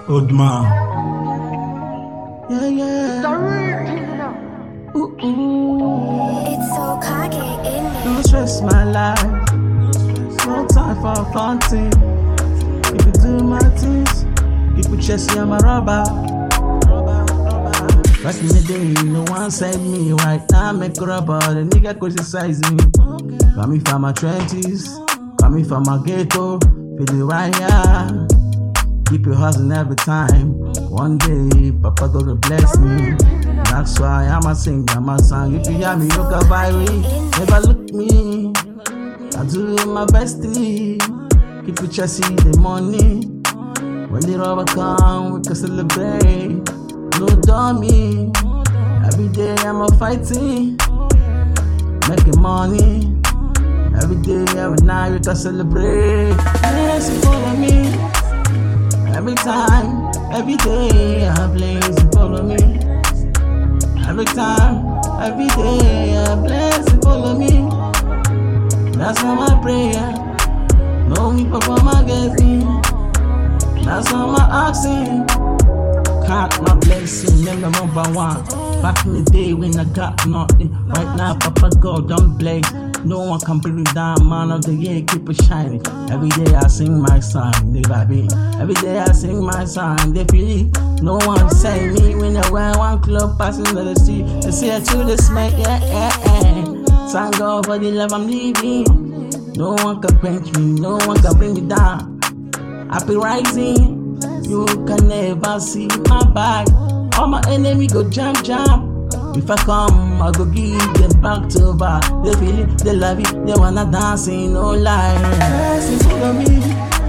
Old man. Yeah, yeah. Ooh, ooh. It's so cocky in me. Don't stress my life. No time for fronting. If you do my things, keep it chessy, I'm a robber. Back in the day, no one said me. Right now, make a rubber. The nigga criticize me. Coming from my trenches, coming from my ghetto. Feel it right here. Keep your hustling every time. One day, Papa gonna bless me. That's why I'm a singer, I'm a song. If you hear me, look at Viry. Never look me. I do my bestie. Keep it chassis the money. When the rubber come, we can celebrate. No dummy. Every day I'm a fighting, making money. Every day, every night we can celebrate. Yes, you follow me. Every time, every day, I bless you follow me. Every time, every day, I bless you follow me. That's all my prayer. No me perform against. That's all my asking. Count my blessing, then the number one. Back in the day when I got nothing. Right now, Papa God don't blaze. No one can bring me down, man of the year, keep it shining. Every day I sing my song, they vibe it. Every day I sing my song, they feel it. No one say me when I wear one club passing to the street. They say I to the smack, yeah. Thank God for the love I'm living. No one can quench me, no one can bring me down. Happy rising, you can never see my back. All my enemy go jump. If I come, I go give them back to back. They feel it, they love it, they wanna dance in no lie. Yes, you follow me.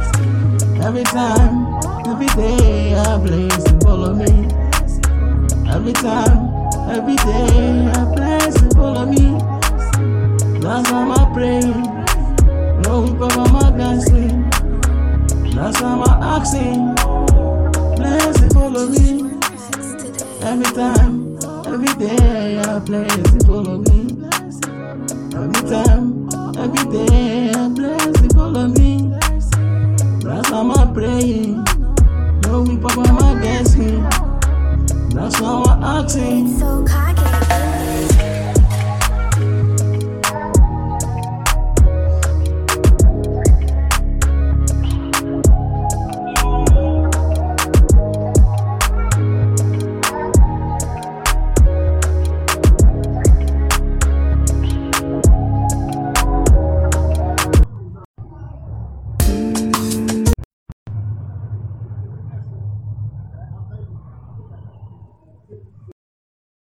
Every time, every day, I bless you follow me. Every time, every day, I bless you follow me. That's how I pray. No whip over my dancing. That's how I asking. Bless you follow me. Every time. Every day I bless you follow me. Every time, every day I bless you follow me. That's how I'm praying. No me papa my blessing. That's how I'm asking. It's so cocky.